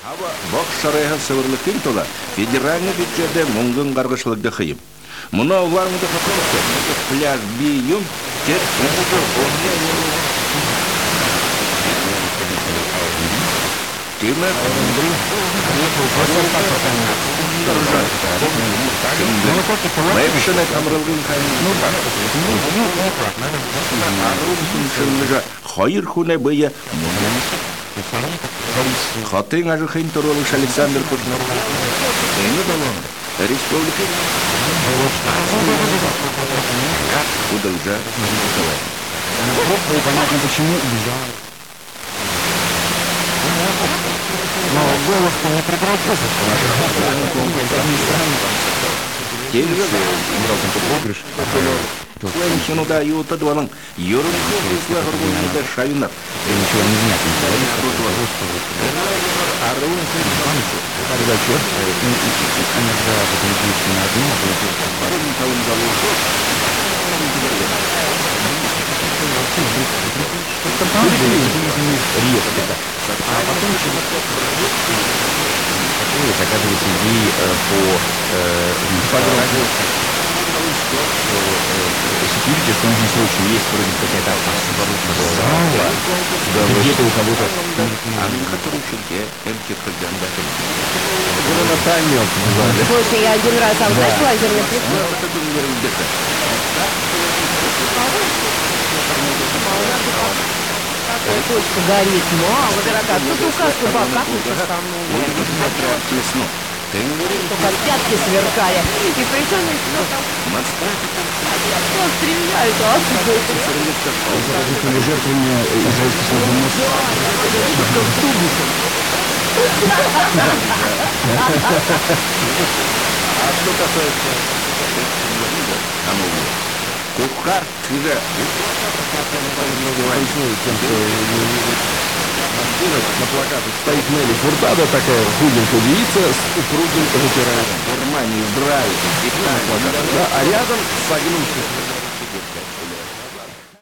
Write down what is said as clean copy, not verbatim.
Ава бок шарайга сывырлыкын тола федеральный бюджетте муңгын каргышлыкты кыйым. Муна улармыды хатырсы, пляж бийым, тер муңгы Тимер Мэпшене камрылгын кайын. Хайыр хуне быя Хатын ажыхын торолыш Александр Кушнар. Эни балон. Республика. Удалжа. Понятно, почему убежал. Но голос-то не прекратился. Женщину дают одвалом. Юрунку высла горгунда шайнар. Ничего не знаю. А потом еще оказывается, ей по security, что нужно срочно есть вроде какая-то оборудованная зала, где-то у кого-то. Слушай, я один раз, а знаешь, лазерный прицел? Точка горит, мало, дорогая. Тут указку покакнуть со мной. Только пятки сверкали. И причем еще там... Что стреляют, а? Заразительными жертвами израильских службоносцев. А что касается Кухар, на плакатах стоит Нелли Фуртадо, такая худенькая девица с упругим ветераном. Германии, Израиль, Да, а рядом согнувшись